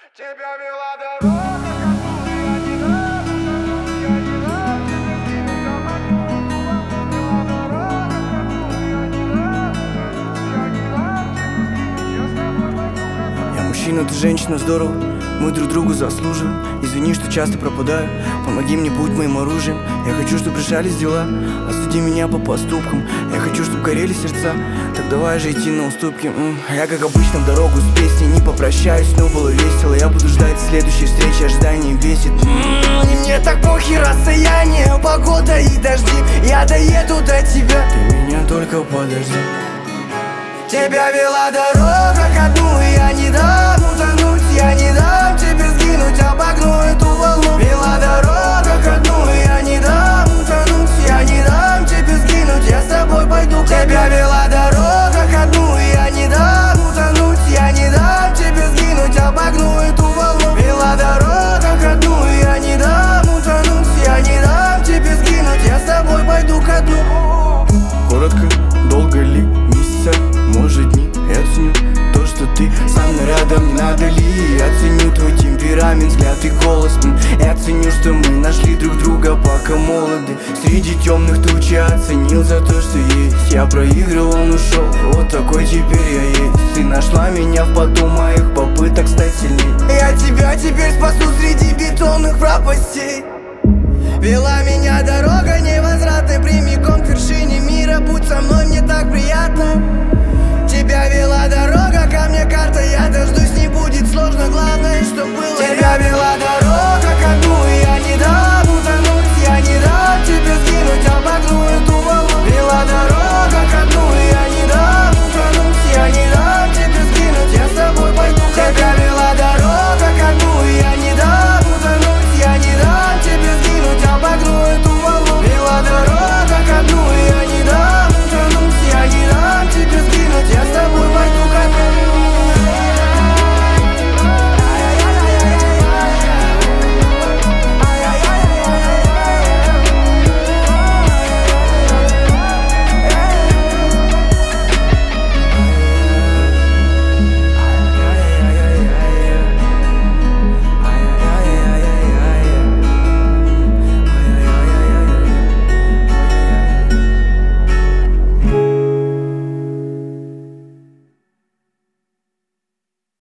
Тебя вела дорога, которую я не дам, я не дам тебе сгинуть, вела дорога, которую я не дам, я не дам тебе сгинуть, я с тобой пойду. Я мужчина, ты женщина, здорово, мы друг другу заслуживаем. Извини, что часто пропадаю, помоги мне, будь моим оружием. Я хочу, чтобы решались дела, осуди меня по поступкам. Я хочу, чтобы горели сердца, так давай же идти на уступки. Я, как обычно, в дорогу с песней не попрощаюсь, но было весело. Я буду ждать следующей встречи, ожидание бесит. Мне так похер расстояние, погода и дожди. Я доеду до тебя, ты меня только подожди. Тебя вела дорога ко дну, и я не дам утонуть. Я не дам тебе сгинуть, обогну эту волну. Вела дорога ко дну, и я не дам утонуть. Я не дам тебе сгинуть, я с тобой пойду. Тебя вела дорога ко дну, и я не дам утонуть. Я не дам тебе сгинуть, обогну эту волну. Вела дорога ко дну, и я не дам утонуть. Я не дам тебе сгинуть, я с тобой пойду ко дну. Коротко, долго ли, месяца, может дни. Я ценю то, что ты со мной рядом, не надо ли. Я ценю твой темперамент, взгляд и голос. Я ценю, что мы нашли друг друга, пока молоды. Среди темных туч я оценил за то, что есть. Я проиграл, он ушел, вот такой теперь я есть. Ты нашла меня в поту моих попыток стать сильней. Я тебя теперь спасу среди бетонных пропастей. Вела меня дорога невозвратной прямиком к вершине мира. Будь со мной, мне так приятно. Тебя вела дорога ко мне, карта, я дождусь.